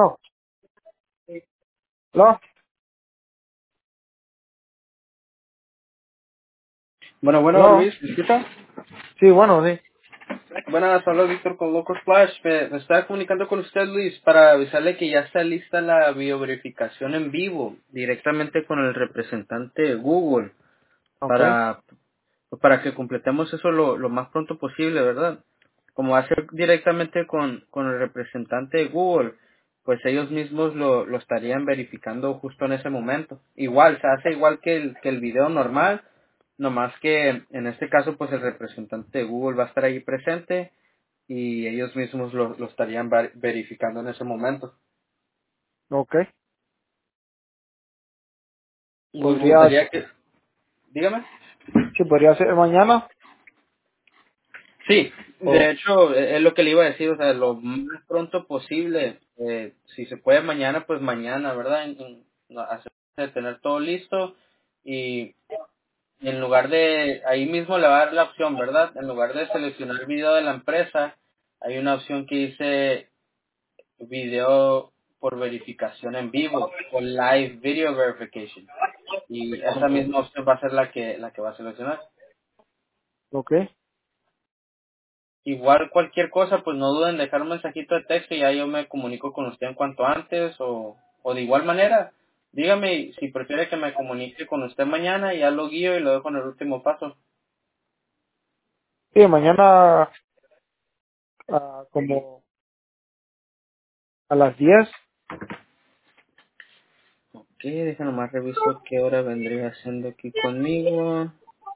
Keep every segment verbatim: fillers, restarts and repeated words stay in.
Bueno, ¿no? Bueno, bueno, ¿No? Luis, ¿me escucha? Sí, bueno, sí. Buenas, habla Víctor con Local Flash. Me, me estaba comunicando con usted, Luis, para avisarle que ya está lista la bioverificación en vivo, directamente con el representante de Google, Ok, para, para que completemos eso lo, lo más pronto posible, ¿verdad? Como va a ser directamente con, con el representante de Google, pues ellos mismos lo, lo estarían verificando justo en ese momento. Igual, se hace igual que el, que el video normal, no más que en este caso pues el representante de Google va a estar ahí presente y ellos mismos lo, lo estarían ver- verificando en ese momento. ok. Nos Podría, gustaría que, dígame. sí, podría ser mañana. Sí, O, de hecho e- es lo que le iba a decir, o sea, lo más pronto posible, eh, si se puede mañana, pues mañana, ¿verdad? En, en- no, hacer tener todo listo y en lugar de, ahí mismo le va a dar la opción, ¿verdad? En lugar de seleccionar video de la empresa, hay una opción que dice video por verificación en vivo o live video verification y esa misma opción va a ser la que la que va a seleccionar. ok. Igual cualquier cosa, pues no duden en dejar un mensajito de texto y ya yo me comunico con usted en cuanto antes o, o de igual manera. Dígame si prefiere que me comunique con usted mañana y ya lo guío y lo dejo en el último paso. Sí, mañana ah, como a las diez. Ok, déjenme nomás reviso qué hora vendría haciendo aquí conmigo.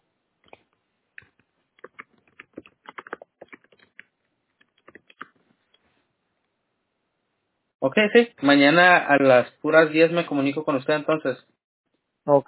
Ok, sí, mañana a las puras diez me comunico con usted entonces. Ok.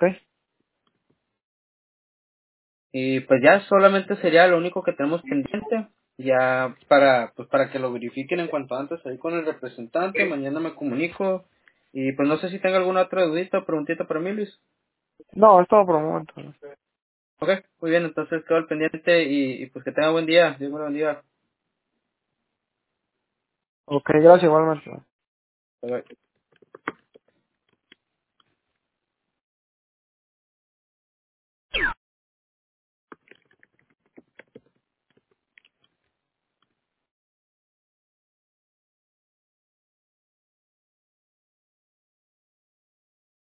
Y pues ya solamente sería lo único que tenemos pendiente. Ya para pues para que lo verifiquen en cuanto antes ahí con el representante. Mañana me comunico. Y pues no sé si tenga alguna otra dudita o preguntita para mí, Luis. No, es todo por el momento. Ok, muy bien, entonces quedo al pendiente y, y pues que tenga buen día. Dios me lo bendiga. Ok, gracias igualmente. Bye, bye.